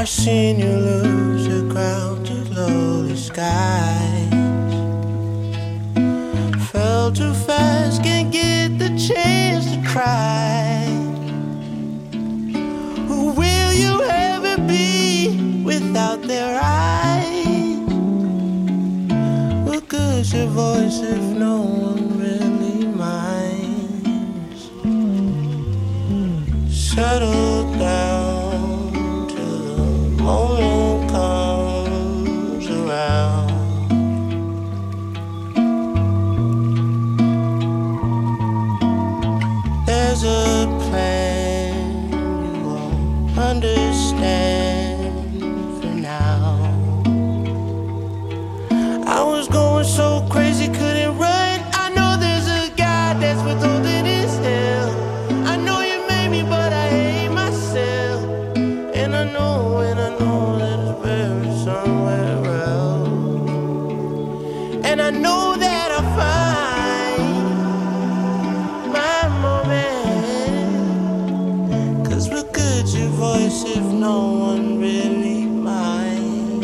I seen you lose your ground to lowly skies. Fell too fast, can't get the chance to cry. Who will you ever be without their eyes? What good's your voice if no one really minds? Settle down till the moment comes around. There's a plan you won't understand for now. I was going so crazy, couldn't run. I know there's a God that's withholding his hell. I know you made me, but I hate myself. And I know that it's buried somewhere else. And I know that I'll find my moment. 'Cause what good's your voice if no one really minds?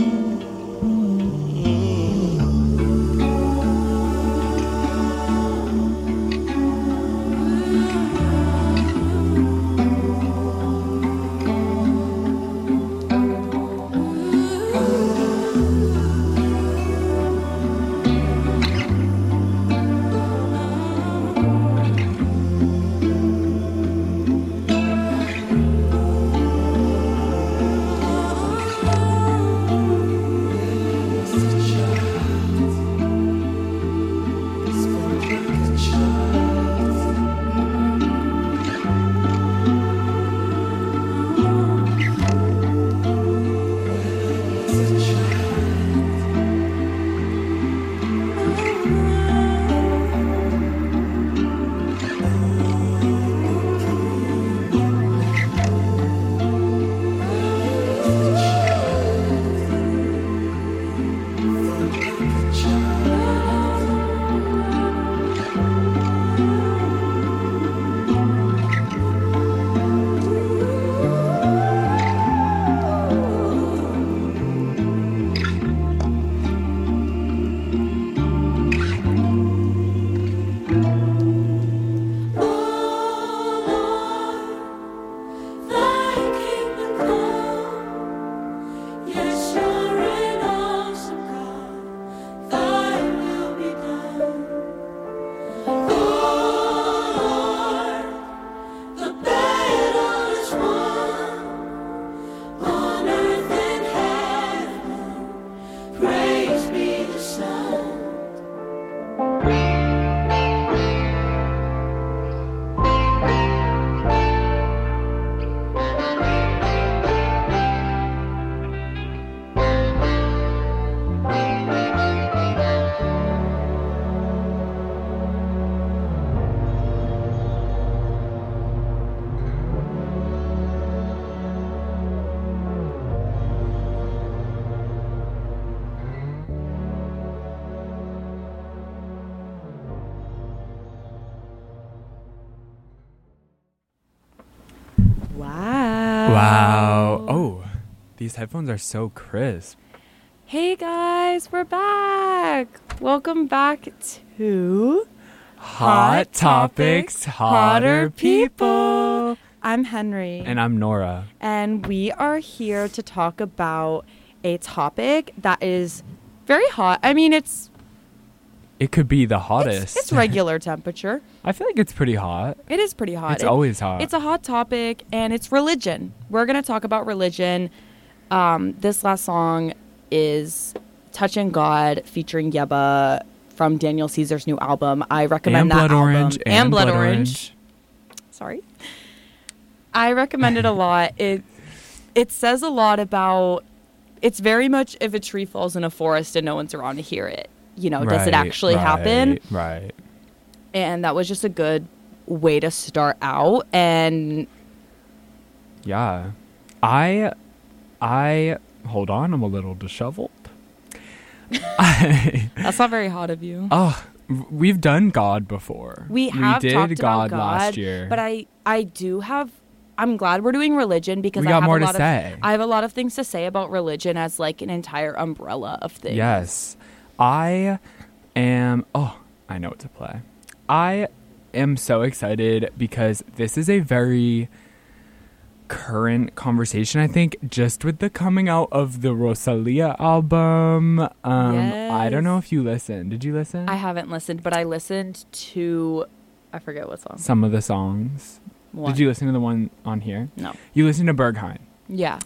Wow. Oh, these headphones are so crisp. Hey guys, we're back. Welcome back to Hot Topics, Hotter People. I'm Henry. And I'm Nora. And we are here to talk about a topic that is very hot. I mean, it could be the hottest. It's regular temperature. I feel like it's pretty hot. It is pretty hot. It's always hot. It's a hot topic, and it's religion. We're going to talk about religion. This last song is Touching God featuring Yebba from Daniel Caesar's new album. I recommend that album. And Blood Orange. Sorry. I recommend it a lot. It says a lot about, it's very much if a tree falls in a forest and no one's around to hear it. You know, does it actually happen? Right. And that was just a good way to start out. And yeah, I hold on, I'm a little disheveled. That's not very hot of you. Oh, we've done God before. We did talked God about God last year. But I I'm glad we're doing religion because We I got have more a to lot say. I have a lot of things to say about religion as like an entire umbrella of things. Yes. I know what to play. I am so excited because this is a very current conversation, I think, just with the coming out of the Rosalia album. I don't know if you listened. Did you listen? I haven't listened, but I listened to, I forget what song. Some of the songs. One. Did you listen to the one on here? No. You listened to Berghain. Yeah.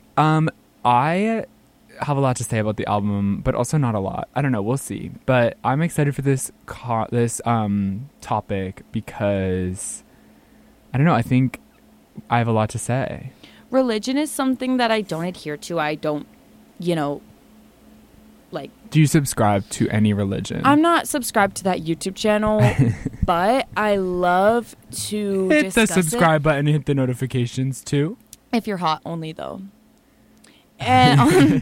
I have a lot to say about the album, but also not a lot. I don't know. We'll see. But I'm excited for this topic because, I don't know, I think I have a lot to say. Religion is something that I don't adhere to. I don't, like... Do you subscribe to any religion? I'm not subscribed to that YouTube channel, but I love to hit the discuss subscribe button and hit the notifications too. If you're hot only, though. And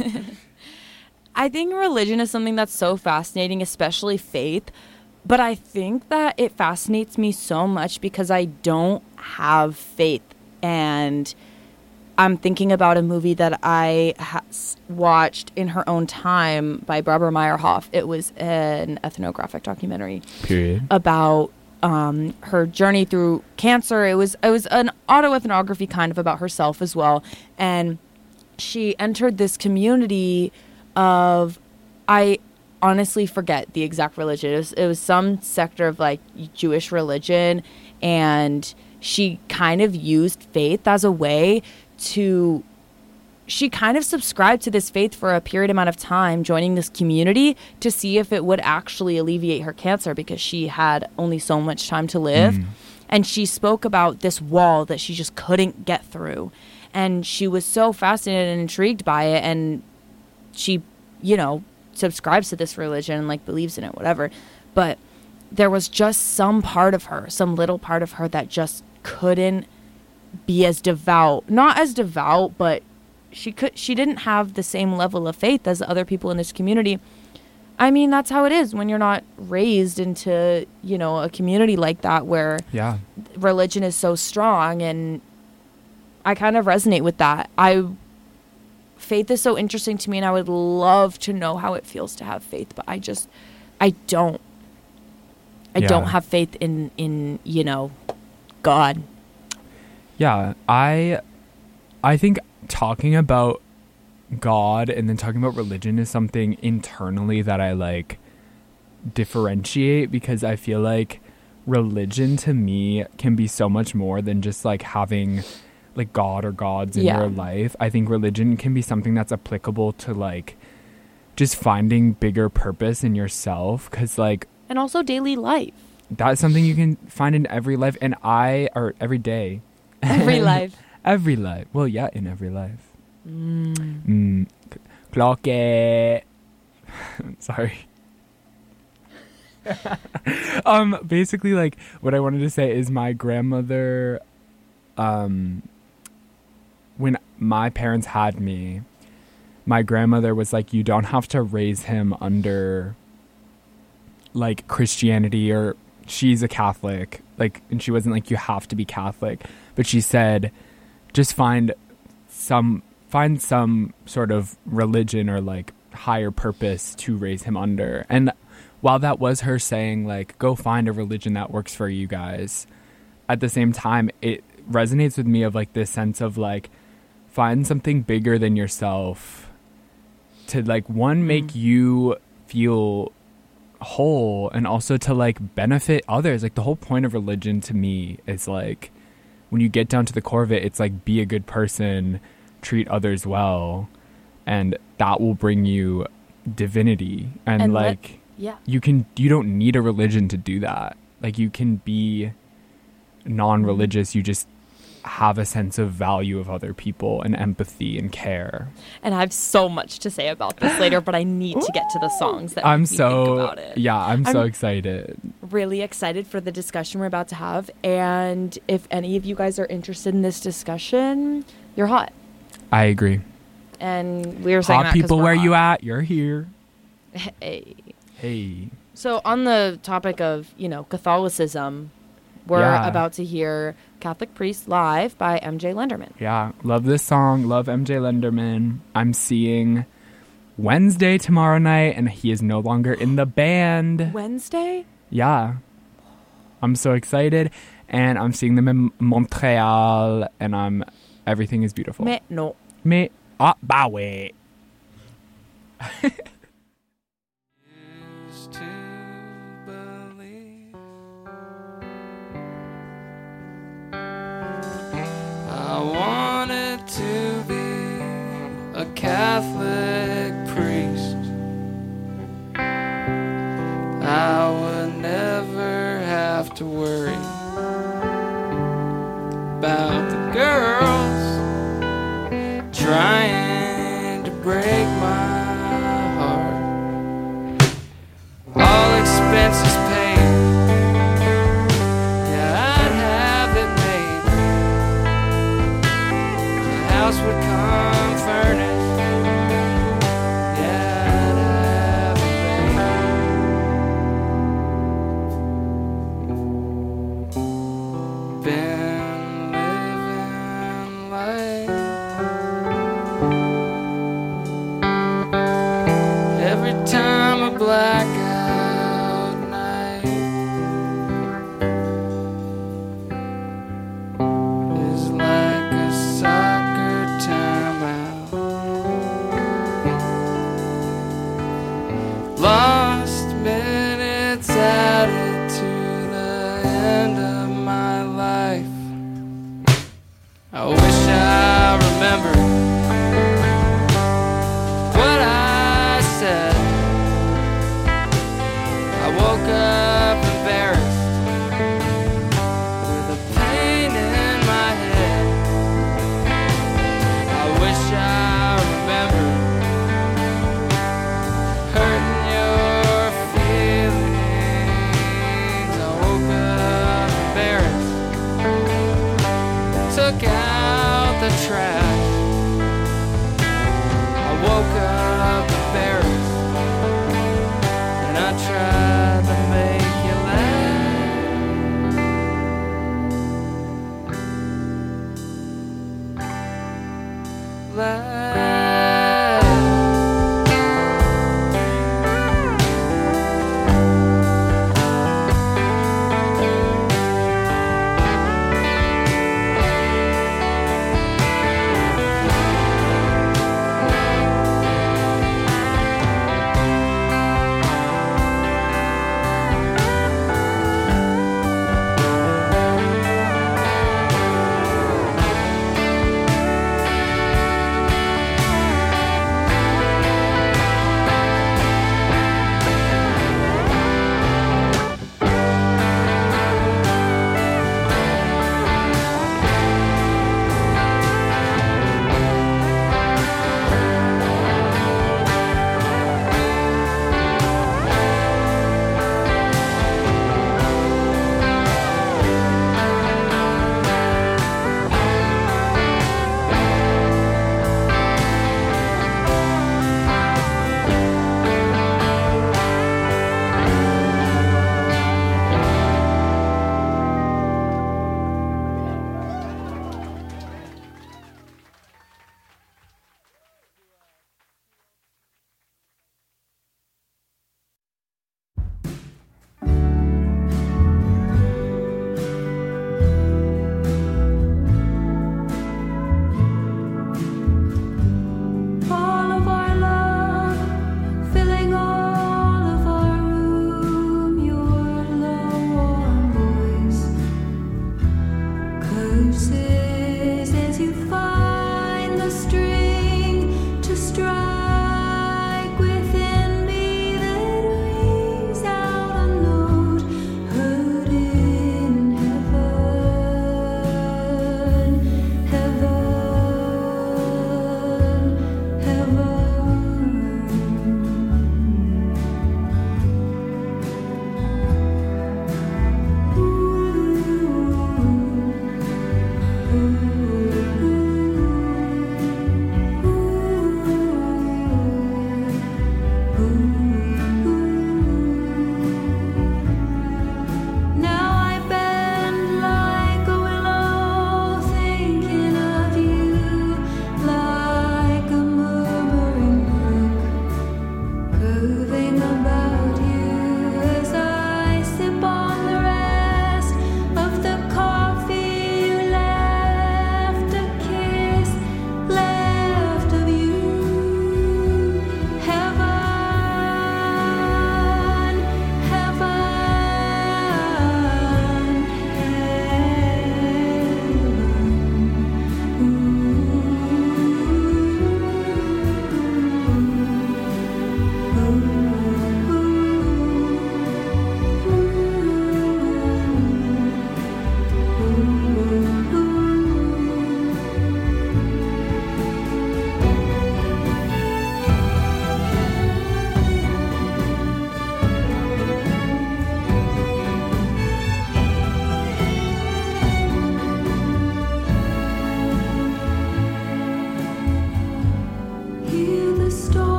I think religion is something that's so fascinating, especially faith. But I think that it fascinates me so much because I don't have faith. And I'm thinking about a movie that I watched in her own time by Barbara Meyerhoff. It was an ethnographic documentary. Period. About her journey through cancer. It was an autoethnography kind of about herself as well. And she entered this community of, I honestly forget the exact religion. It was some sector of like Jewish religion, and she kind of used faith as a way to, she kind of subscribed to this faith for a period amount of time, joining this community to see if it would actually alleviate her cancer because she had only so much time to live. And she spoke about this wall that she just couldn't get through. And she was so fascinated and intrigued by it. And she, subscribes to this religion and like believes in it, whatever. But there was just some part of her, some little part of her that just couldn't be as devout. Not as devout, but she didn't have the same level of faith as the other people in this community. I mean, that's how it is when you're not raised into, a community like that where religion is so strong. And I kind of resonate with that. Faith is so interesting to me, and I would love to know how it feels to have faith, but I don't. I don't have faith in God. Yeah, I think talking about God and then talking about religion is something internally that I like differentiate, because I feel like religion to me can be so much more than just like having like God or gods in your life. I think religion can be something that's applicable to like just finding bigger purpose in yourself, because like, and also daily life. That's something you can find in every life, and every day. Every life. Every life. Well, yeah, in every life. Clock it. Sorry. Basically, like, what I wanted to say is my grandmother, when my parents had me, my grandmother was like, you don't have to raise him under like Christianity, or she's a Catholic, like, and she wasn't like, you have to be Catholic, but she said, just find some sort of religion or like higher purpose to raise him under. And while that was her saying like, go find a religion that works for you guys, at the same time, it resonates with me of like this sense of like, find something bigger than yourself to like, one, make you feel whole, and also to like benefit others. Like the whole point of religion to me is like, when you get down to the core of it, it's like, be a good person, treat others well, and that will bring you divinity. And like, you don't need a religion to do that. Like, you can be non-religious, you just have a sense of value of other people and empathy and care. And I have so much to say about this later, but I need to get to the songs that make me think about it. Yeah, I'm so excited. Really excited for the discussion we're about to have. And if any of you guys are interested in this discussion, you're hot. I agree. And we were saying hot people, where you at? You're here. Hey. Hey. So on the topic of, Catholicism, We're Yeah. about to hear Catholic Priest live by MJ Lenderman. Yeah, love this song. Love MJ Lenderman. I'm seeing Wednesday tomorrow night, and he is no longer in the band. Wednesday? Yeah. I'm so excited. And I'm seeing them in Montreal, and everything is beautiful. No. Bah ouais. Used to believe I wanted to be a Catholic priest. I would never have to worry about the girls trying to break my heart. All expenses paid. Yeah, I'd have it made. The house would come furnished. Yeah, I'd have it made. Been living life every time a blackout night is like a soccer timeout. Lost minutes added to the end of my life. I wish I remembered what I said. I woke up embarrassed with a pain in my head. I wish I remembered hurting your feelings. I woke up embarrassed, took out the trash. I woke up embarrassed, and I tried to make you laugh. Laugh.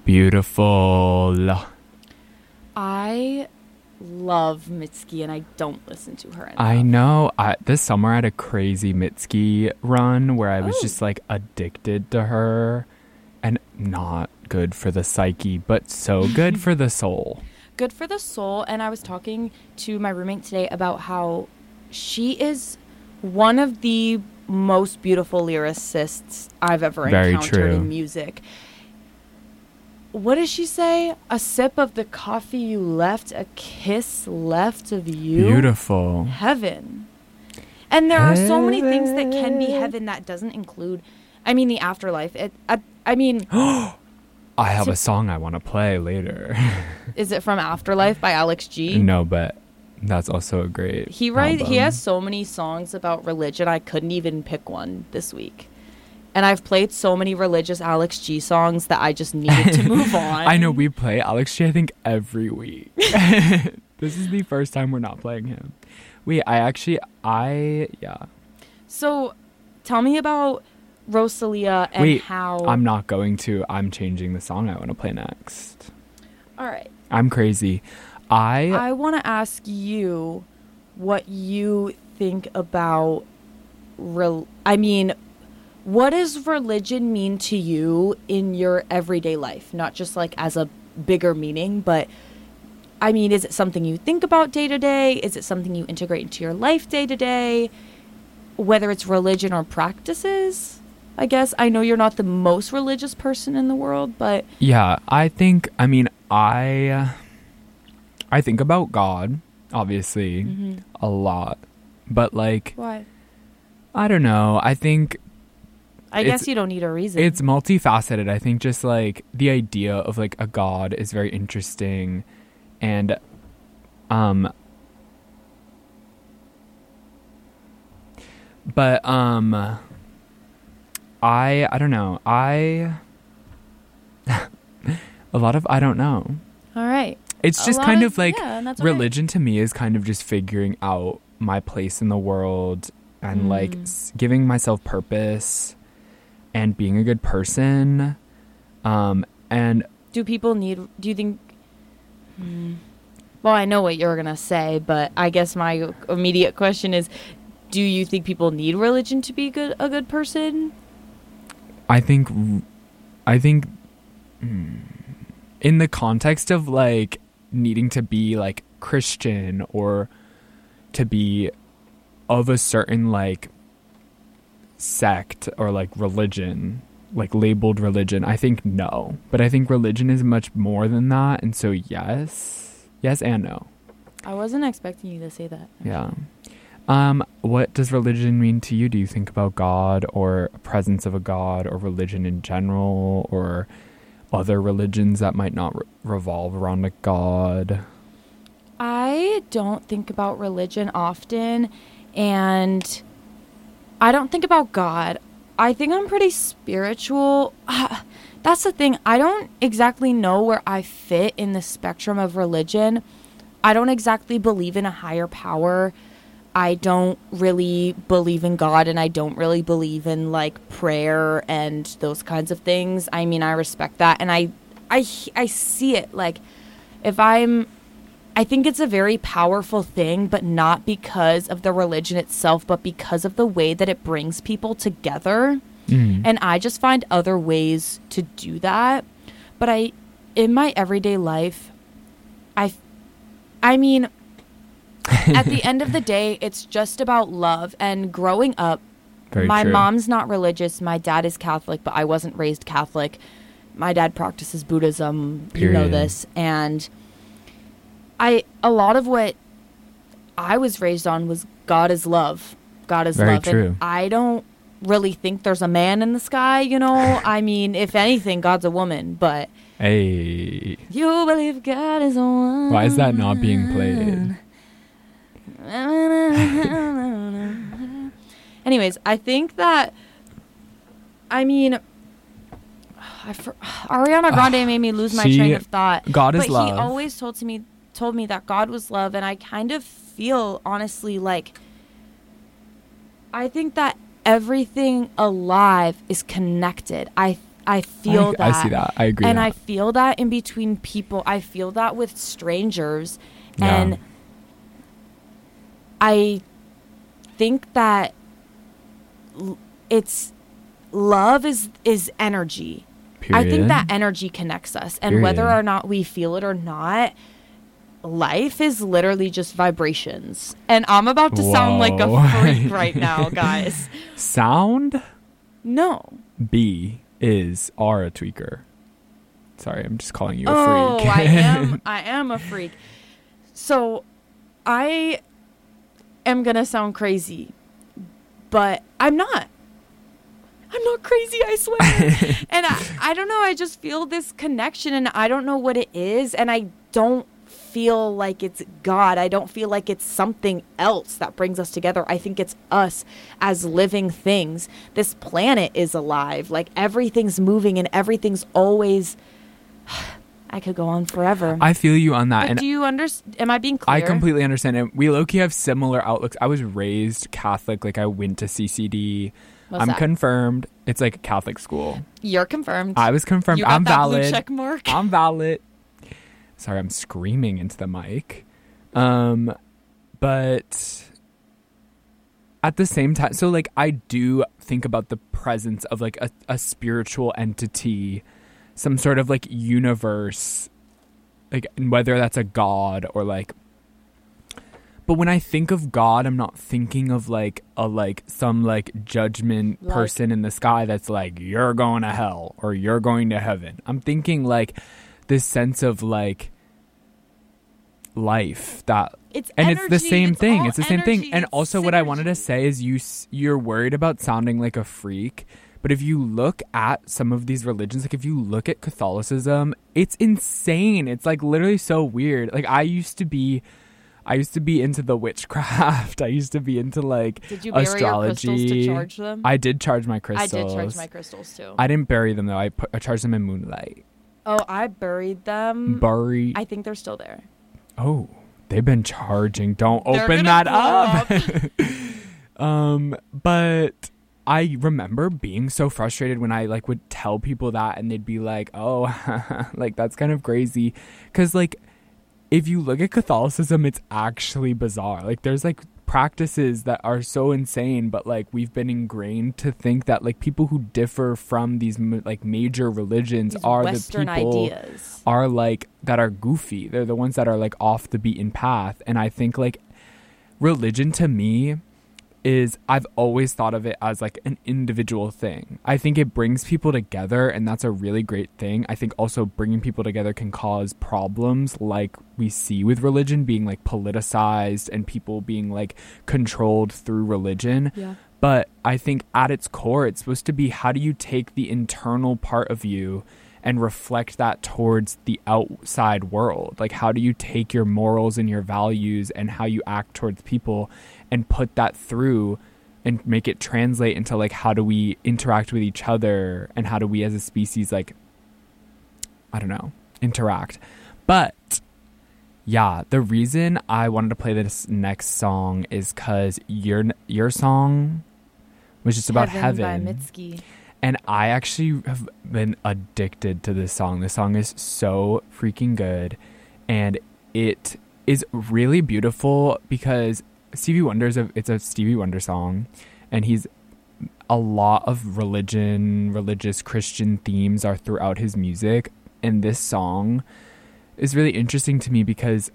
Beautiful. I love Mitski, and I don't listen to her enough. I know. This summer I had a crazy Mitski run where I was just like addicted to her, and not good for the psyche, but so good for the soul. Good for the soul. And I was talking to my roommate today about how she is one of the most beautiful lyricists I've ever encountered in music. What does she say? A sip of the coffee you left, a kiss left of you. Beautiful. Heaven. And there are so many things that can be heaven that doesn't include, the afterlife. I have a song I want to play later. Is it from Afterlife by Alex G? No, but that's also a great He has so many songs about religion. I couldn't even pick one this week. And I've played so many religious Alex G songs that I just needed to move on. I know, we play Alex G, I think, every week. This is the first time we're not playing him. Wait, yeah. So, tell me about Rosalia and how... I'm not going to. I'm changing the song I want to play next. All right. I'm crazy. I want to ask you what you think about... what does religion mean to you in your everyday life? Not just like as a bigger meaning, but is it something you think about day to day? Is it something you integrate into your life day to day? Whether it's religion or practices, I guess. I know you're not the most religious person in the world, but... Yeah, I think, I think about God, obviously, a lot. But like... Why? I don't know. I think... I guess you don't need a reason. It's multifaceted. I think just like the idea of like a God is very interesting, and but I don't know. A lot of I don't know. All right. It's just kind of like religion to me is kind of just figuring out my place in the world and like giving myself purpose and being a good person. And do you think, well, I know what you're going to say, but I guess my immediate question is, do you think people need religion to be a good person? I think in the context of like needing to be like Christian or to be of a certain like sect or like religion, like labeled religion, I think no. But I think religion is much more than that, and so yes and no. I wasn't expecting you to say that. Yeah. What does religion mean to you? Do you think about God or a presence of a God or religion in general or other religions that might not revolve around a God? I don't think about religion often, and I don't think about God. I think I'm pretty spiritual. That's the thing. I don't exactly know where I fit in the spectrum of religion. I don't exactly believe in a higher power. I don't really believe in God, and I don't really believe in like prayer and those kinds of things. I mean, I respect that, and I see it. Like, I think it's a very powerful thing, but not because of the religion itself, but because of the way that it brings people together. And I just find other ways to do that. But in my everyday life, I mean, at the end of the day, it's just about love. And growing up, my mom's not religious. My dad is Catholic, but I wasn't raised Catholic. My dad practices Buddhism. Period. You know this. And a lot of what I was raised on was God is love. God is very love. True. And I don't really think there's a man in the sky, you know? I mean, if anything, God's a woman, but... Hey. You believe God is a woman. Why is that not being played? Anyways, I think that... Ariana Grande made me lose my train of thought. God is love. But he always told me that God was love, and I kind of feel, honestly, like... I think that everything alive is connected. I I feel that. I see that. I agree. And that. I feel that in between people. I feel that with strangers. Yeah. And I think that it's love is energy. Period. I think that energy connects us. And Period. whether or not we feel it or not, life is literally just vibrations. And I'm about to sound like a Whoa. freak right now, guys. Sound? No. B is R a tweaker. Sorry, I'm just calling you a Oh, freak. I am a freak. So I am going to sound crazy, but I'm not. I'm not crazy, I swear. And I don't know, I just feel this connection and I don't know what it is. And I don't feel like it's God. I don't feel like it's something else that brings us together. I think it's us as living things. This planet is alive. Like everything's moving and everything's always... I could go on forever. I feel you on that. But And do you understand? Am I being clear? I completely understand it. We low-key have similar outlooks. I was raised Catholic. Like, I went to CCD. What's I'm that? confirmed. It's like a Catholic school. You're confirmed. I was confirmed. You got I'm that valid. blue check mark. I'm valid. Sorry, I'm screaming into the mic. But at the same time, so like I do think about the presence of like a spiritual entity, some sort of like universe, like whether that's a god or like. But when I think of God, I'm not thinking of like some like judgment Like- person in the sky that's like, you're going to hell or you're going to heaven. I'm thinking like this sense of like life that It's and energy. it's the same It's thing. all It's the same thing. energy. And It's also what I wanted to synergy. say is you're worried about sounding like a freak. But if you look at some of these religions, like if you look at Catholicism, it's insane. It's like literally so weird. Like I used to be into the witchcraft. I used to be into like Did you bury astrology. your crystals to charge them? I did charge my I crystals. did charge my crystals too. I didn't bury them though. I charged them in moonlight. Oh, I buried them. Bury. I think they're still there. Oh, they've been charging. Don't They're open gonna that blow up. But I remember being so frustrated when I like would tell people that and they'd be like, "Oh, like that's kind of crazy." Cuz like if you look at Catholicism, it's actually bizarre. Like there's like practices that are so insane, but like we've been ingrained to think that like people who differ from these like major religions These are Western the people ideas. are like that are goofy. They're the ones that are like off the beaten path. And I think like religion to me is I've always thought of it as like an individual thing. I think it brings people together and that's a really great thing. I think also bringing people together can cause problems like we see with religion being like politicized and people being like controlled through religion. Yeah. But I think at its core, it's supposed to be how do you take the internal part of you and reflect that towards the outside world? Like, how do you take your morals and your values and how you act towards people and put that through and make it translate into, like, how do we interact with each other and how do we as a species, like, I don't know, interact. But, yeah, the reason I wanted to play this next song is because your song was just about heaven. By Mitski. And I actually have been addicted to this song. This song is so freaking good. And it is really beautiful because Stevie Wonder's it's a Stevie Wonder song. And he's a lot of religious Christian themes are throughout his music. And this song is really interesting to me because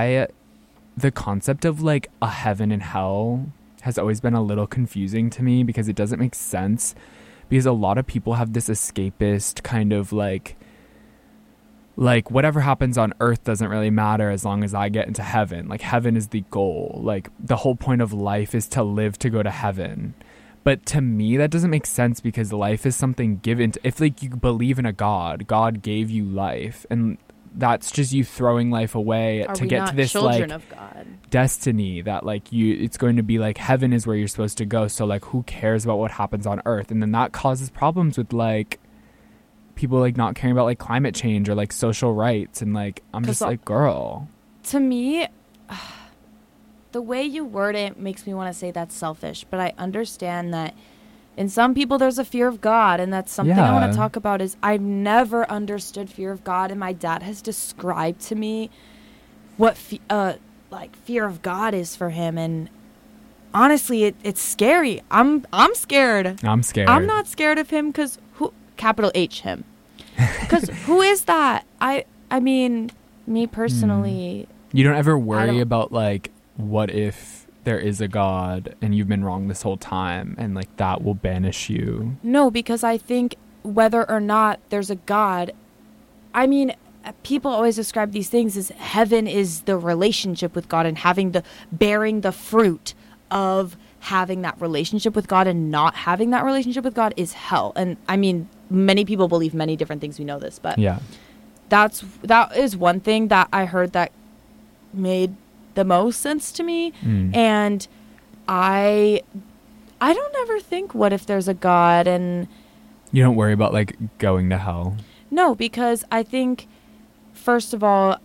the concept of like a heaven and hell has always been a little confusing to me because it doesn't make sense. Because a lot of people have this escapist kind of like whatever happens on earth doesn't really matter as long as I get into heaven. Like heaven is the goal. Like the whole point of life is to live to go to heaven. But to me, that doesn't make sense because life is something given. If like you believe in a God, God gave you life. And that's just you throwing life away Are to we get not to this children like of God? destiny that like it's going to be like heaven is where you're supposed to go, so like who cares about what happens on earth? And then that causes problems with like people like not caring about like climate change or like social rights, and like I'm just like, girl, To me, the way you word it makes me want to say that's selfish, but I understand that In some people, there's a fear of God, and that's something I want Yeah. to talk about. Is I've never understood fear of God, and my dad has described to me what fear of God is for him, and honestly, it's scary. I'm scared. I'm scared. I'm not scared of him because capital H him. Because who is that? I mean, me personally. You don't ever worry don't- about like, what if there is a God and you've been wrong this whole time, and like that will banish you. No, because I think whether or not there's a God, I mean, people always describe these things as heaven is the relationship with God, and bearing the fruit of having that relationship with God, and not having that relationship with God is hell. And I mean, many people believe many different things. We know this, but Yeah. that is one thing that I heard that made the most sense to me. And I don't ever think, what if there's a God? And You don't worry about like going to hell. no, because I think, first of all,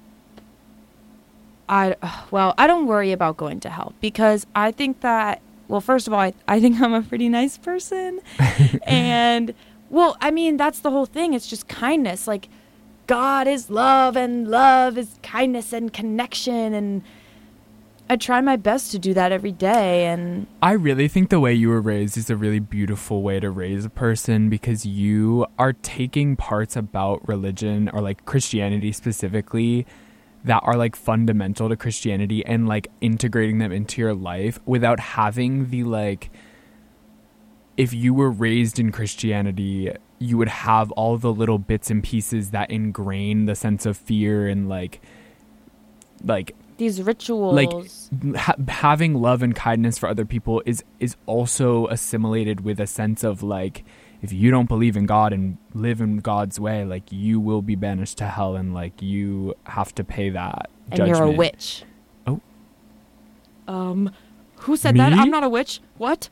I don't worry about going to hell, because I think that, well, first of all, I think I'm a pretty nice person. And, well, I mean, that's the whole thing. It's just kindness. Like, God is love, and love is kindness and connection. And I try my best to do that every day. And I really think the way you were raised is a really beautiful way to raise a person, because you are taking parts about religion, or like Christianity specifically, that are like fundamental to Christianity, and like integrating them into your life without having the like, if you were raised in Christianity, you would have all the little bits and pieces that ingrain the sense of fear, and like these rituals. having love and kindness for other people is also assimilated with a sense of like, if you don't believe in God and live in God's way, like you will be banished to hell, and like you have to pay that And judgment. you're a witch. Oh. Who said that? Me? I'm not a witch. What?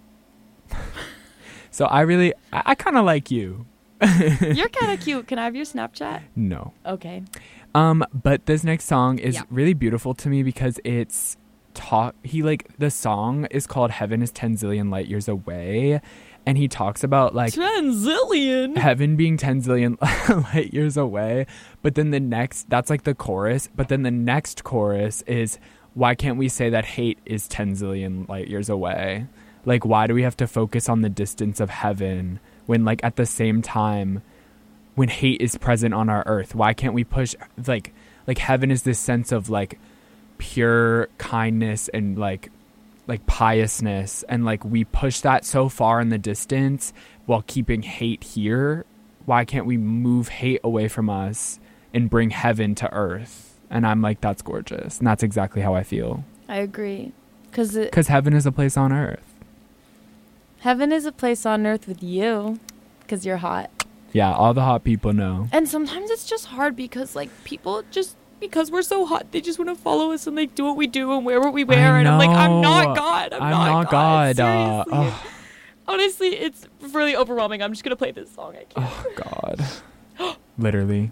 So I kind of like you. You're kind of cute. Can I have your Snapchat? No. Okay. But this next song is Yeah. really beautiful to me, because it's the song is called Heaven is 10 zillion light years away. And he talks about like 10 zillion. heaven being 10 zillion light years away. But then that's like the chorus. But then the next chorus is, why can't we say that hate is 10 zillion light years away? Like, why do we have to focus on the distance of heaven when like at the same time, when hate is present on our earth? Why can't we push like heaven is this sense of like pure kindness and like piousness, and like we push that so far in the distance while keeping hate here. Why can't we move hate away from us and bring heaven to earth? And I'm like, that's gorgeous, and that's exactly how I feel, I agree. Because heaven is a place on earth. heaven is a place on earth with you, because you're hot. Yeah, all the hot people know. And sometimes it's just hard, because like people just, because we're so hot, they just want to follow us and like do what we do and wear what we wear. And I'm like, I'm not God. I'm not God. Seriously. Honestly, it's really overwhelming. I'm just going to play this song. I can't. Oh, God. Literally.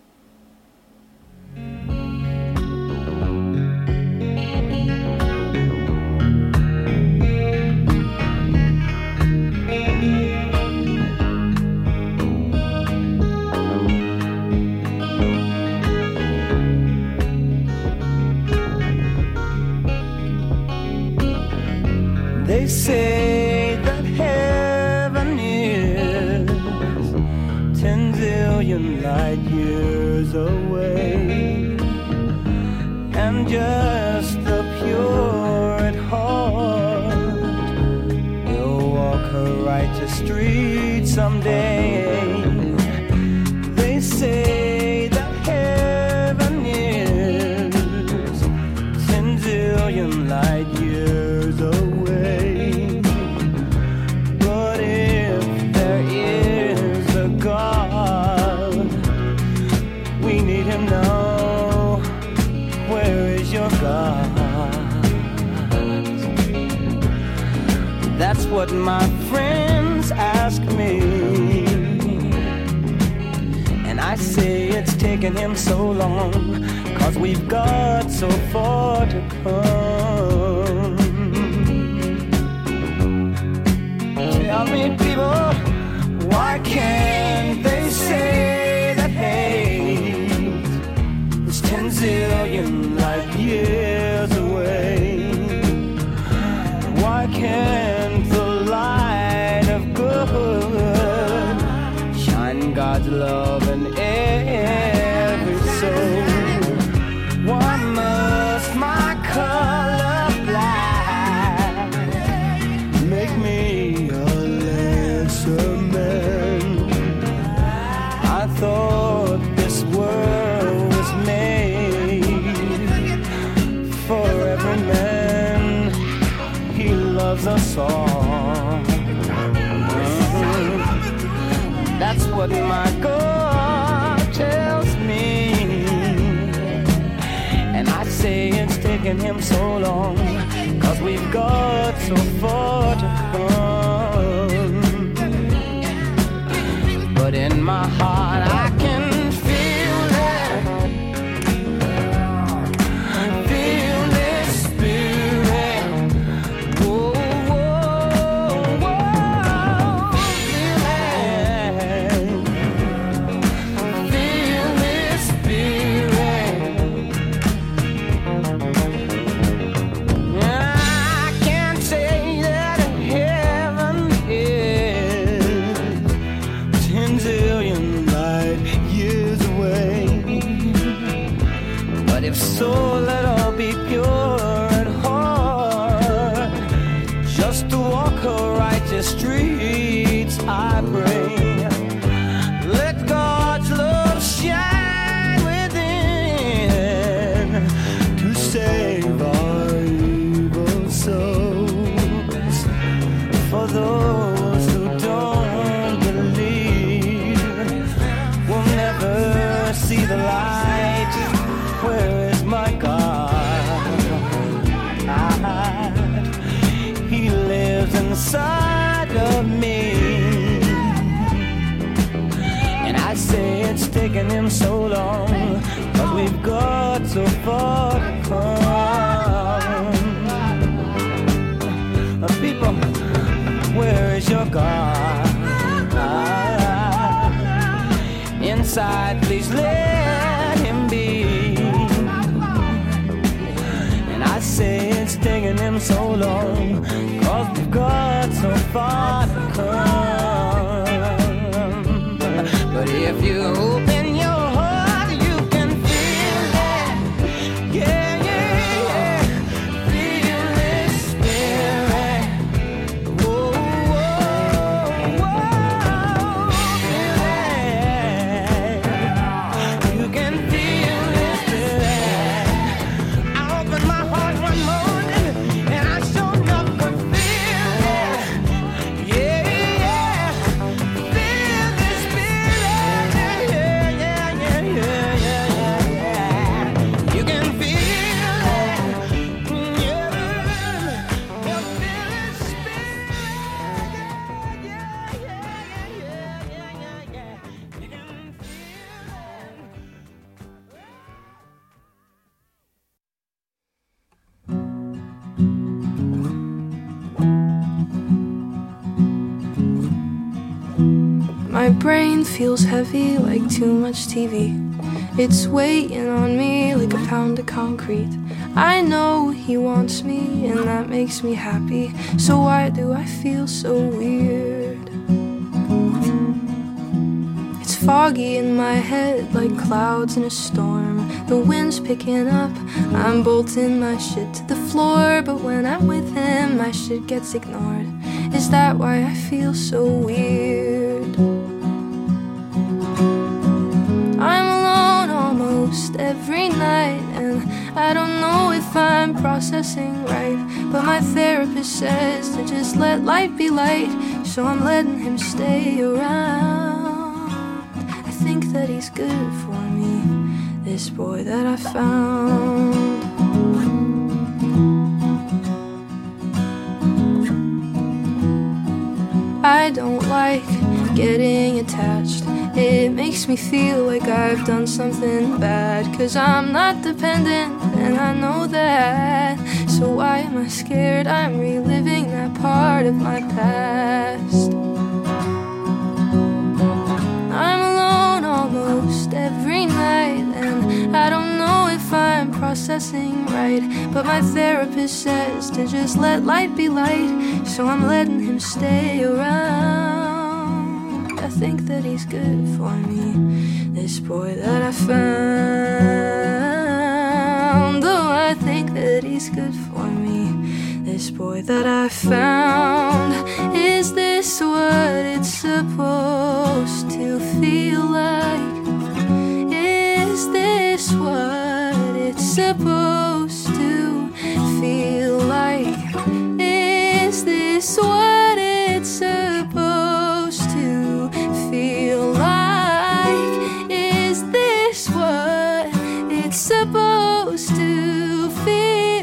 They say that heaven is 10 zillion light years away, and just the pure at heart will walk a righteous street someday. They say that heaven is 10 zillion light years away. But if there is a God, we need him now. Where is your God? That's what my friends ask me, and I say it's taken him so long, 'cause we've got so far to come. Tell me, people, why can't they say that hate is 10 zillion light years away? Why can't the light of good shine God's love in every soul? Why must my color black make me a lesser man? I thought this world was made for every man. He loves us all. That's what my God tells me. And I say it's taken him so long, 'cause we've got so far to come. But in my heart I can feel that, feel this spirit. Whoa, whoa, whoa, feel that, feel this spirit. I can't say that heaven is 10 zillion light years away. But if so, let all be pure at heart, just to walk her righteous streets, I pray. Let God's love shine within to save our evil souls. For those who don't believe will never see the light. Where is my God? He lives inside of me. And I say it's taken him so long, 'cause we've got so far to come. People, where is your God? Inside, please let him be. And I say it's taken him so long, 'cause we've got so far to come. But if you open your heart, you can feel that. Yeah, yeah, yeah. Feel this spirit. Whoa, whoa, whoa. Feel that. You can feel this spirit. I open my heart one morning and I sure enough could feel it. Yeah, yeah. Feel this spirit. Yeah, yeah, yeah, yeah, yeah, yeah. You can feel it. Yeah. You feel this spirit. Yeah, yeah, yeah, yeah, yeah, yeah. You can feel it. My brain feels heavy like too much TV. It's weighing on me like a pound of concrete. I know he wants me and that makes me happy. So why do I feel so weird? It's foggy in my head like clouds in a storm. The wind's picking up, I'm bolting my shit to the floor. But when I'm with him, my shit gets ignored. Is that why I feel so weird? I'm alone almost every night, and I don't know if I'm processing right. But my therapist says to just let light be light, so I'm letting him stay around. I think that he's good for me, this boy that I found. I don't like getting attached. It makes me feel like I've done something bad, 'cause I'm not dependent and I know that. so why am I scared? I'm reliving that part of my past. I'm alone almost every night, and I don't know if I'm processing right, but my therapist says to just let light be light, so I'm letting him stay around. I think that he's good for me, this boy that I found. Oh, I think that he's good for me, this boy that I found. Is this what it's supposed to feel like? Is this what it's supposed to feel like? Is this what it's supposed to feel like? Is this what it's supposed to feel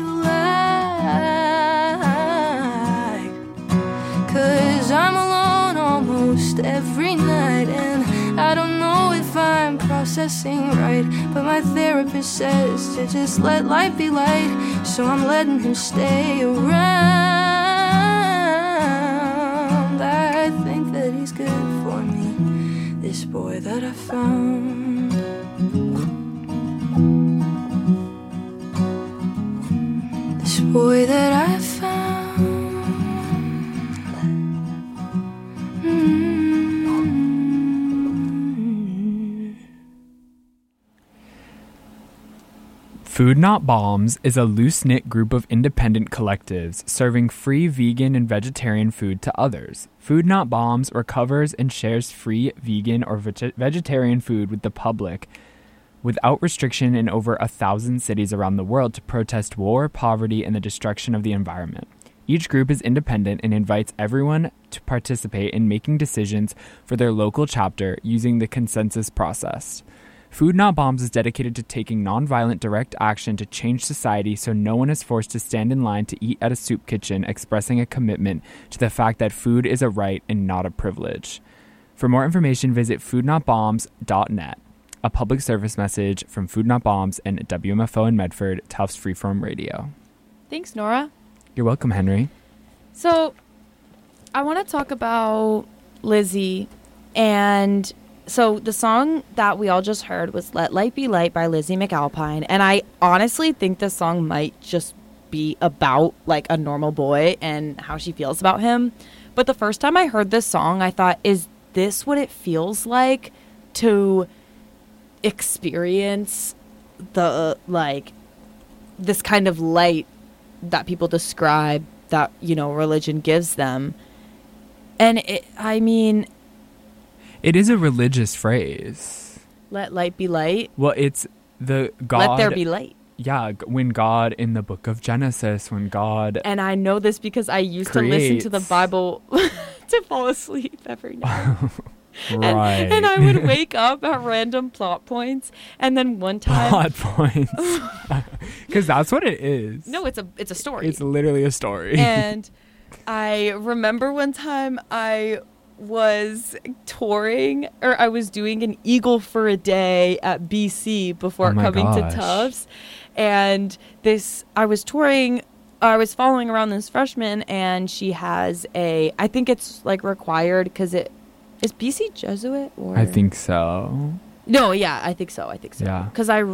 like? 'Cause I'm alone almost every night, and I don't know if I'm processing right, but my therapist says to just let light be light, so I'm letting him stay around. I think that he's good for me, this boy that I found. This boy that I found. Food Not Bombs is a loose-knit group of independent collectives serving free vegan and vegetarian food to others. Food Not Bombs recovers and shares free vegan or vegetarian food with the public without restriction in over 1,000 cities around the world to protest war, poverty, and the destruction of the environment. Each group is independent and invites everyone to participate in making decisions for their local chapter using the consensus process. Food Not Bombs is dedicated to taking nonviolent direct action to change society so no one is forced to stand in line to eat at a soup kitchen, expressing a commitment to the fact that food is a right and not a privilege. For more information, visit foodnotbombs.net. A public service message from Food Not Bombs and WMFO in Medford, Tufts Freeform Radio. Thanks, Nora. You're welcome, Henry. So, I want to talk about Lizzie. And so the song that we all just heard was Let Light Be Light by Lizzie McAlpine. And I honestly think this song might just be about like a normal boy and how she feels about him. But the first time I heard this song, I thought, is this what it feels like to experience the like this kind of light that people describe that, you know, religion gives them? And it is a religious phrase. Let light be light. Well, it's the God. Let there be light. Yeah, when God in the book of Genesis, when God. And I know this because I used to listen to the Bible to fall asleep every night. Right. And I would wake up at random plot points, and then one time. Plot points. Because that's what it is. No, it's a story. It's literally a story. And I remember one time I was touring, or I was doing an Eagle for a Day at BC before coming to Tufts. And I was touring, I was following around this freshman, and she has I think it's like required because is BC Jesuit or? I think so. No, yeah, I think so. Yeah. Because I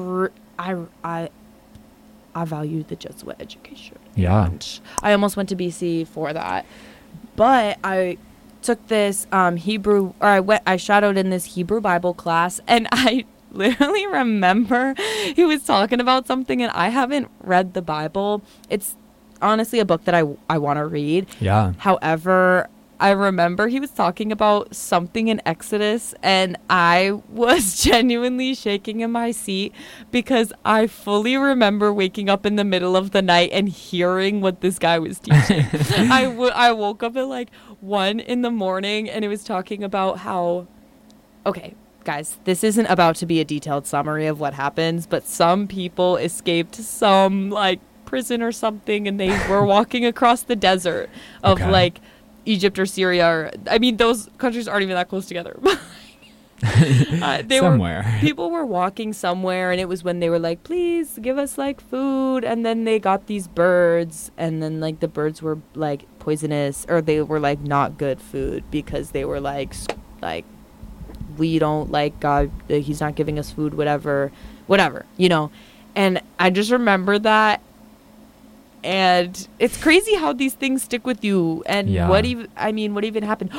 value the Jesuit education. Yeah. And I almost went to BC for that. But I took this I shadowed in this Hebrew Bible class, and I literally remember he was talking about something, and I haven't read the Bible. It's honestly a book that I want to read. Yeah. However, I remember he was talking about something in Exodus, and I was genuinely shaking in my seat because I fully remember waking up in the middle of the night and hearing what this guy was teaching. I woke up at like 1 a.m, and it was talking about how, okay, guys, this isn't about to be a detailed summary of what happens, but some people escaped some like prison or something, and they were walking across the desert of like Egypt or Syria, or I mean, those countries aren't even that close together. Somewhere. People were walking somewhere, and it was when they were like, please give us like food, and then they got these birds, and then like the birds were like poisonous, or they were like not good food because they were like we don't like God, he's not giving us food, whatever, you know. And I just remember that, and it's crazy how these things stick with you, and what even happened.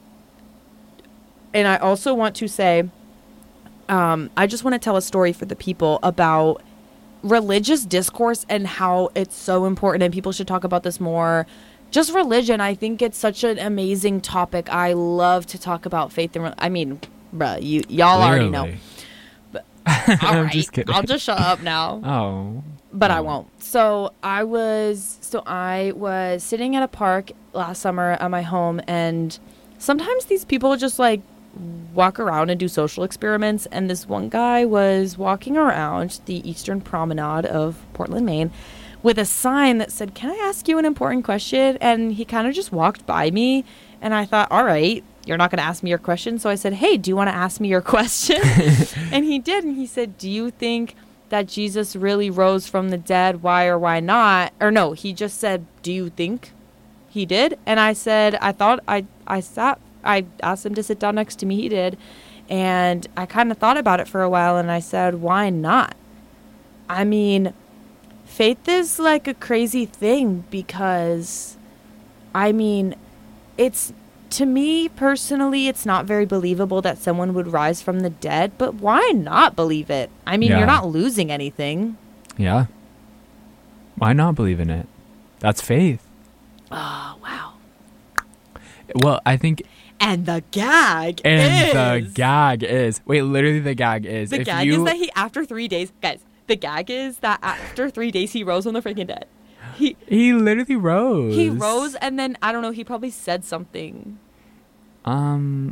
And I also want to say, I just want to tell a story for the people about religious discourse and how it's so important, and people should talk about this more. Just religion, I think it's such an amazing topic. I love to talk about faith and bruh, y'all already know. But, all right, just kidding. I'll just shut up now. Oh. But I won't. So I was sitting at a park last summer at my home, and sometimes these people just like walk around and do social experiments, and this one guy was walking around the Eastern Promenade of Portland, Maine, with a sign that said, "Can I ask you an important question?" And he kind of just walked by me, and I thought, all right, you're not going to ask me your question. So I said, hey, do you want to ask me your question? And he did. And he said, do you think that Jesus really rose from the dead? Why or why not? Or no, he just said, do you think he did? And I said, I asked him to sit down next to me. He did. And I kind of thought about it for a while, and I said, why not? I mean, faith is like a crazy thing because, I mean, it's, to me personally, it's not very believable that someone would rise from the dead, but why not believe it? I mean, you're not losing anything. Yeah. Why not believe in it? That's faith. Oh, wow. Well, I think... And the gag is... Wait, literally the gag is... The gag is that after 3 days... Guys, the gag is that after 3 days, he rose from the freaking dead. He literally rose. He rose, and then, I don't know, he probably said something. No.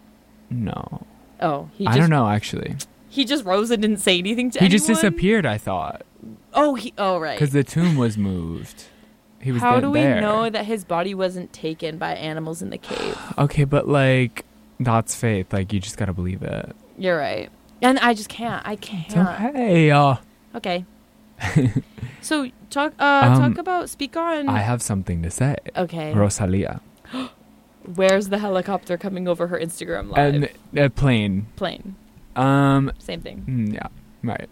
Oh, I don't know, actually. He just rose and didn't say anything to anyone? He just disappeared, I thought. Oh, right. Because the tomb was moved. He was How do we there. know that his body wasn't taken by animals in the cave? Okay, but, like, that's faith. Like, you just gotta believe it. You're right. And I just can't. I can't. So, hey, Okay. So, speak on... I have something to say. Okay. Rosalia. Where's the helicopter coming over her Instagram live? And a plane. Plane. Same thing. Yeah. Right.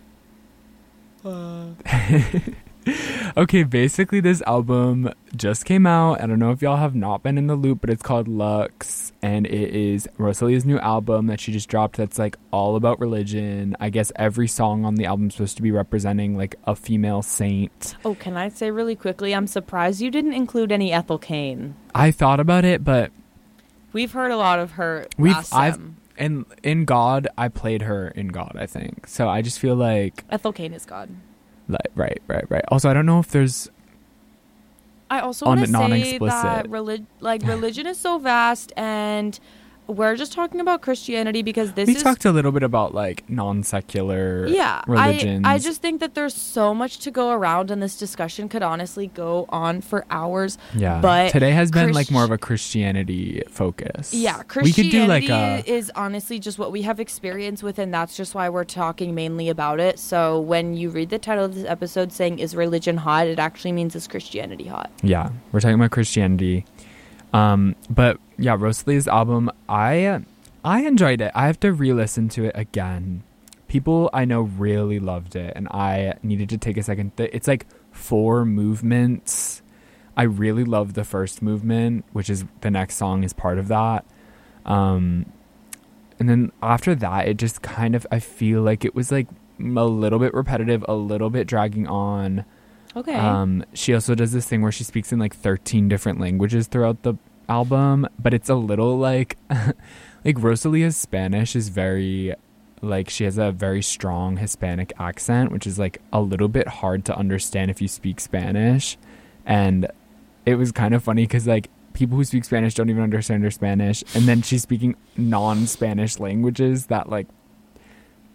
Okay, basically this album just came out. I don't know if y'all have not been in the loop, but it's called Lux, and it is Rosalia's new album that she just dropped that's like all about religion. I guess every song on the album is supposed to be representing like a female saint. Oh, can I say really quickly, I'm surprised you didn't include any Ethel Cain. I thought about it, but we've heard a lot of her. And in God, I played her in God, I think. So I just feel like Ethel Cain is God. Right. Also, I don't know if there's... I also want to say that religion is so vast, and we're just talking about Christianity because we talked a little bit about like non-secular religions. I just think that there's so much to go around, and this discussion could honestly go on for hours. Yeah, but today has been like more of a Christianity focus. Yeah, Christianity is honestly just what we have experience with, and that's just why we're talking mainly about it. So when you read the title of this episode saying "Is religion hot?" it actually means "Is Christianity hot?" Yeah, we're talking about Christianity. But yeah, Rosalia's album, I enjoyed it. I have to re-listen to it again. People I know really loved it, and I needed to take a second. It's like 4 movements. I really love the first movement, which is the next song is part of that. And then after that, it just kind of, I feel like it was like a little bit repetitive, a little bit dragging on. Okay. She also does this thing where she speaks in like 13 different languages throughout the album, but it's a little like like Rosalia's Spanish is very like, she has a very strong Hispanic accent, which is like a little bit hard to understand if you speak Spanish. And it was kind of funny because like people who speak Spanish don't even understand her Spanish, and then she's speaking non-Spanish languages that like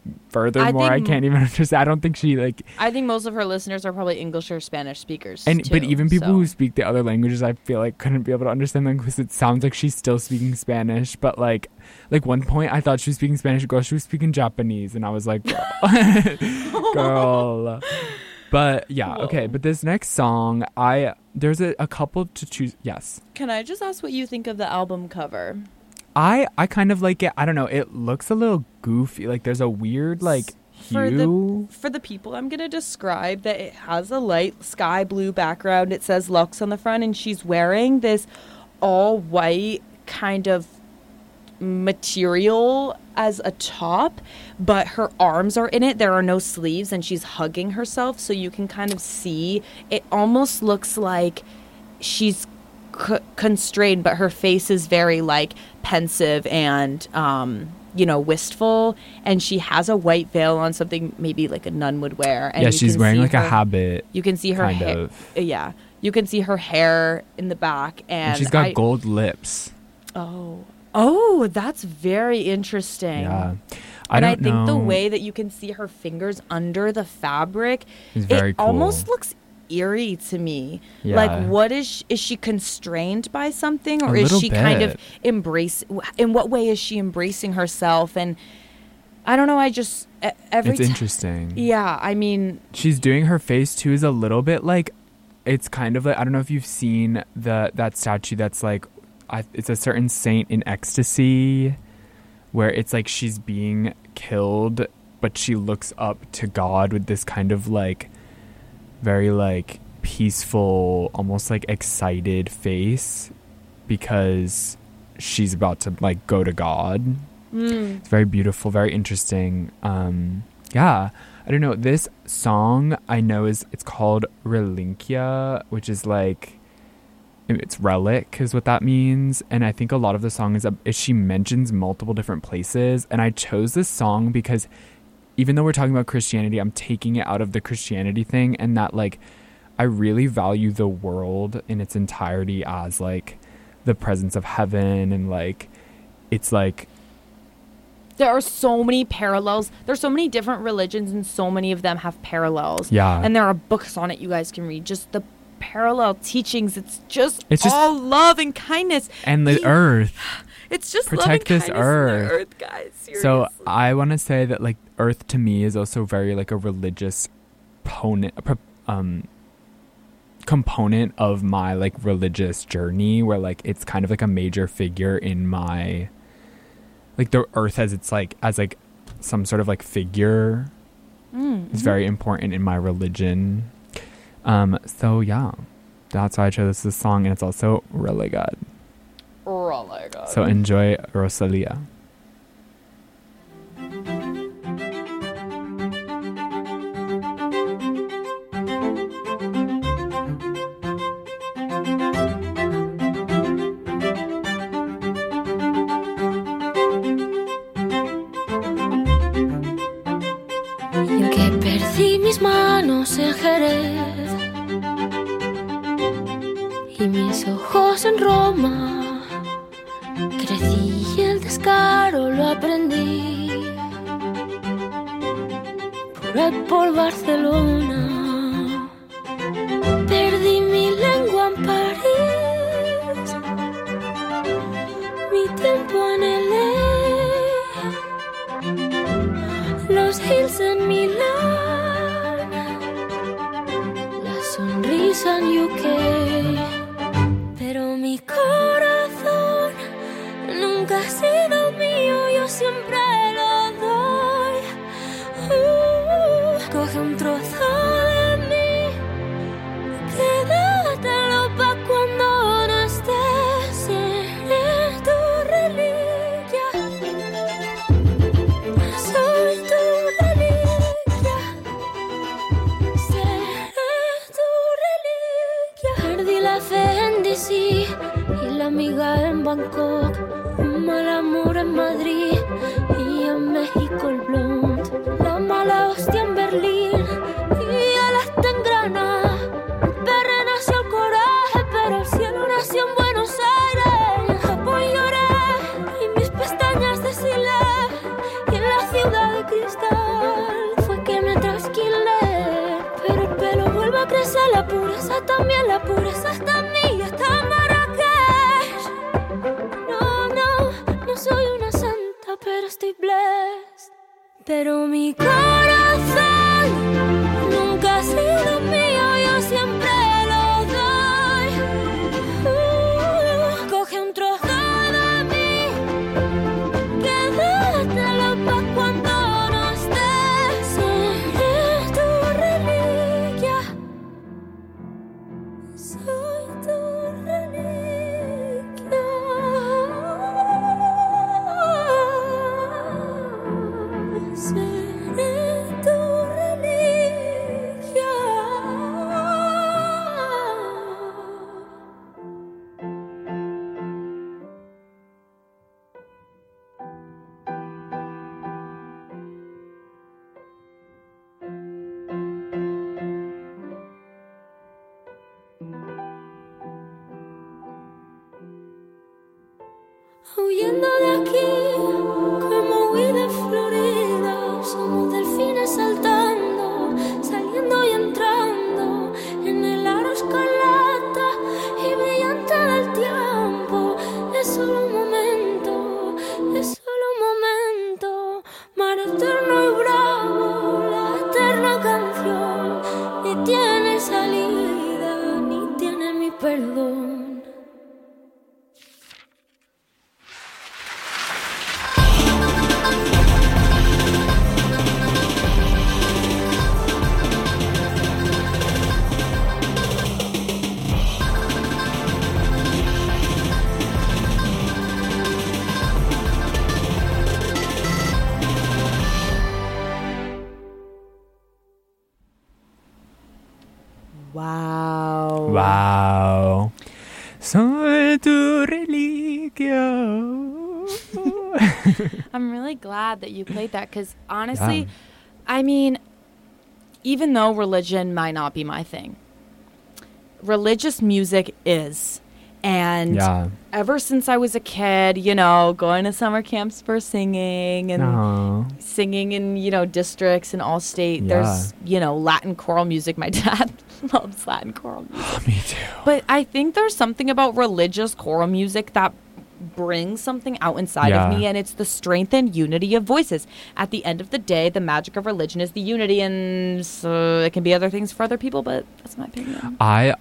furthermore, I think- can't even understand. I don't think she like. I think most of her listeners are probably English or Spanish speakers. And too, but even people so. who speak the other languages, I feel like couldn't be able to understand them because it sounds like she's still speaking Spanish. But like one point, I thought she was speaking Spanish. Girl, she was speaking Japanese, and I was like, girl. But yeah, okay. But this next song, there's a couple to choose. Yes, Can I just ask what you think of the album cover? I kind of like it. I don't know. It looks a little goofy. Like there's a weird like hue. For the people I'm gonna describe that it has a light sky blue background. It says Lux on the front, and she's wearing this all white kind of material as a top, but her arms are in it. There are no sleeves, and she's hugging herself, so you can kind of see. It almost looks like she's constrained, but her face is very like pensive and wistful, and she has a white veil on, something maybe like a nun would wear. And Yeah, you she's can wearing see like a her- habit. You can see her kind hair. of. Yeah, you can see her hair in the back, And she's got gold lips. Oh, that's very interesting. Yeah. I don't think know. the way that you can see her fingers under the fabric, Is very it cool. almost looks eerie to me. Yeah. Like, what is she constrained by something, or A is little she kind of bit. in what way is she embracing herself? And I don't know, I just every It's ti- interesting. Yeah, I mean, She's doing her face too is a little bit like, it's kind of like, I don't know if you've seen that statue that's like, it's a certain saint in ecstasy where it's like she's being killed, but she looks up to God with this kind of like very like peaceful, almost like excited face because she's about to like go to God. It's very beautiful, very interesting. Yeah, I don't know. This song I know it's called Relinquia, which is like, it's relic is what that means. And I think a lot of the song is she mentions multiple different places. And I chose this song because even though we're talking about Christianity, I'm taking it out of the Christianity thing, and that like I really value the world in its entirety as like the presence of heaven, and like it's like there are so many parallels. There's so many different religions, and so many of them have parallels. Yeah. And there are books on it you guys can read. Just the parallel teachings. It's just It's just- all love and kindness. and the earth. It's just Protect love and this kindness earth. in the earth, guys. Seriously. So I want to say that like earth to me is also very like a religious component of my like religious journey, where like it's kind of like a major figure in my, like the earth as it's like as like some sort of like figure is very important in my religion. So yeah, that's why I chose this song, and it's also really good. Oh my God. So enjoy Rosalia. Yo que perdí mis manos en Jerez y mis ojos en Roma, crecí y el descaro lo aprendí por ahí por Barcelona. Perdí mi lengua en París, mi tiempo en L.A., los hills en Milán, la sonrisa en UK. Pero mi corazón nunca ha sido mío, yo siempre lo doy. Coge un trozo de mí, quédatelo pa' cuando no estés. Seré tu reliquia, soy tu reliquia, seré tu reliquia. Perdí la fe en DC y la amiga en Bangkok, un mal amor en Madrid y en México el blond, la mala hostia en Berlín y el hasta en Granada. Perre nació el coraje, pero el cielo nació en Buenos Aires. En Japón lloré y mis pestañas deshilé, y en la ciudad de cristal pureza también, la pureza está en mí y está en Marrakech. No soy una santa, pero estoy blessed. Pero mi corazón nunca ha sido mío, yo siempre lo doy. Coge un trozo de mí, quédatelo pa' cuando no estés. Seré tu reliquia, soy tu reliquia. Seré tu reliquia. Huyendo de aquí, como huí de Florida, somos delfines saltando, saliendo y entrando en el aro escarlata y brillante del tiempo. Es solo un momento, es solo un momento, mar eterno y bravo, la eterna canción, ni tiene salida, ni tiene mi perdón. Wow. Wow. Soy tu reliquia. I'm really glad that you played that because honestly, Yeah. I mean, even though religion might not be my thing, religious music is. And Yeah. ever since I was a kid, going to summer camps for singing and No. singing in, districts and all state, Yeah. there's, Latin choral music. My dad loves Latin choral music. Me too. But I think there's something about religious choral music that brings something out inside Yeah. of me, and it's the strength and unity of voices. At the end of the day, the magic of religion is the unity, and so it can be other things for other people, but that's my opinion. I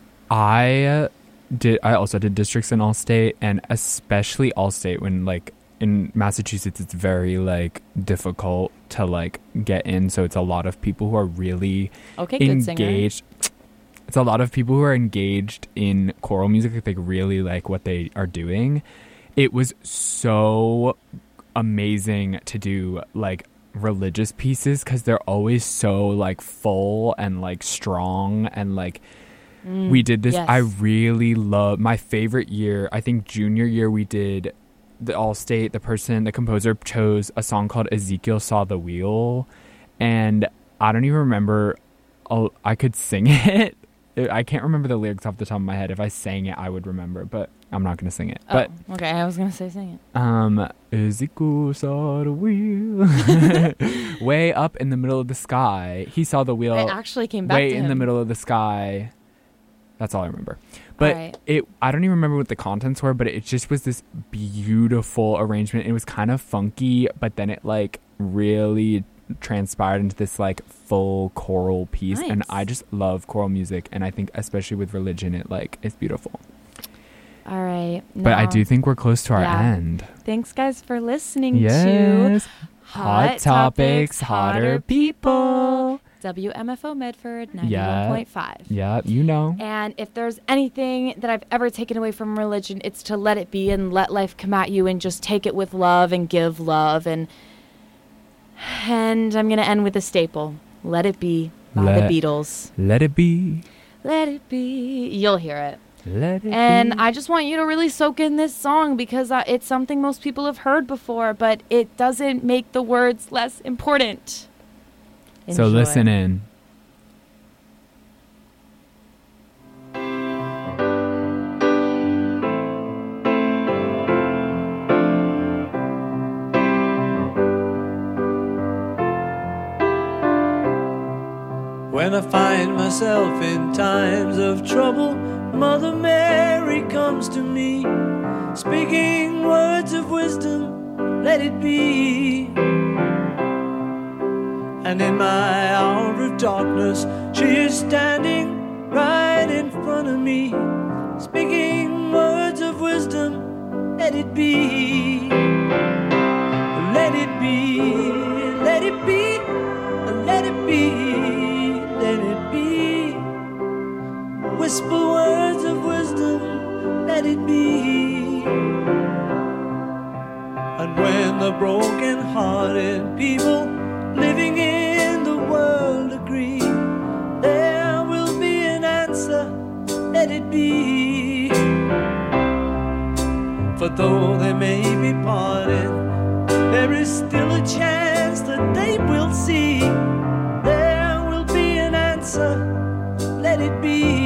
also did districts in Allstate, and especially Allstate when like in Massachusetts it's very like difficult to like get in, so it's a lot of people who are really Okay, good singer. engaged. It's a lot of people who are engaged in choral music, like really like what they are doing. It was so amazing to do like religious pieces because they're always so like full and like strong and like we did this. yes. I really love my favorite year. I think junior year we did the Allstate. The composer chose a song called Ezekiel Saw the Wheel, and I don't even remember. I could sing it. I can't remember the lyrics off the top of my head. If I sang it, I would remember, but I'm not going to sing it. Oh, okay, I was going to say sing But Ezekiel saw the wheel way up in the middle of the sky. He saw the wheel it. It actually came back way to in him. the middle of the sky. That's all I remember. But Right. I don't even remember what the contents were, but it just was this beautiful arrangement. It was kind of funky, but then it like really transpired into this like full choral piece. And Nice. I just love choral music, and I think especially with religion it like is beautiful. All right. But I now, do think we're close to our Yeah. end. Thanks, guys, for listening to Yes. Hot topics, hotter people. WMFO Medford Yeah. 91.5. Yeah, you know. And if there's anything that I've ever taken away from religion, it's to let it be and let life come at you and just take it with love and give love. And I'm going to end with a staple. Let It Be by the Beatles. Let it be. Let it be. You'll hear it. Let it And be. I just want you to really soak in this song because it's something most people have heard before, but it doesn't make the words less important. So Enjoy. listen in. When I find myself in times of trouble, Mother Mary comes to me, speaking words of wisdom, let it be. And in my hour of darkness, she is standing right in front of me, speaking words of wisdom, let it be. Let it be, let it be, let it be, let it be. Whisper words of wisdom, let it be. And when the broken-hearted people living in the world agree, there will be an answer, let it be. For though they may be parted, there is still a chance that they will see. There will be an answer, let it be.